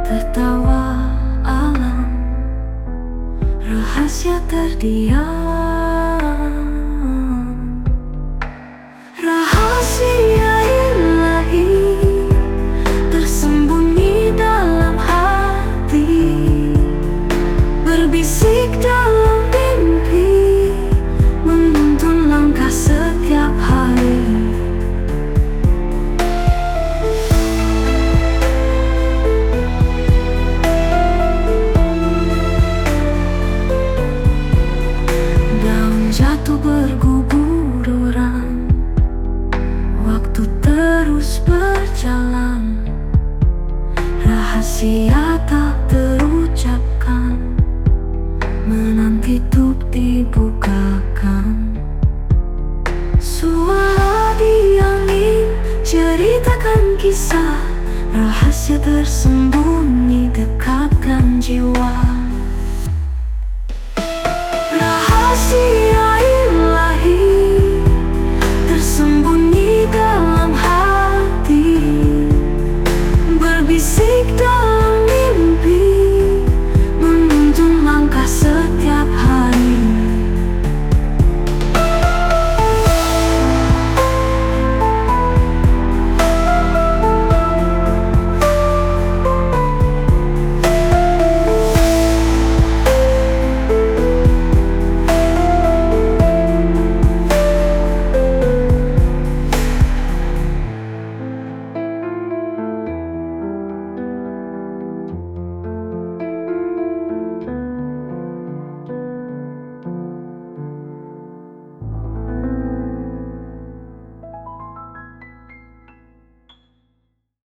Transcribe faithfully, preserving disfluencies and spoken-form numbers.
tertawa alam, rahasia terdiam, rahasia ilahi tersembunyi dalam hati, berbisik dalam mimpi, menuntun langkah setiap hari. Jatuh berguguran, waktu terus berjalan, rahasia tak terucapkan, menanti untuk dibukakan. Suara di angin ceritakan kisah, rahasia tersembunyi dekatkan jiwa.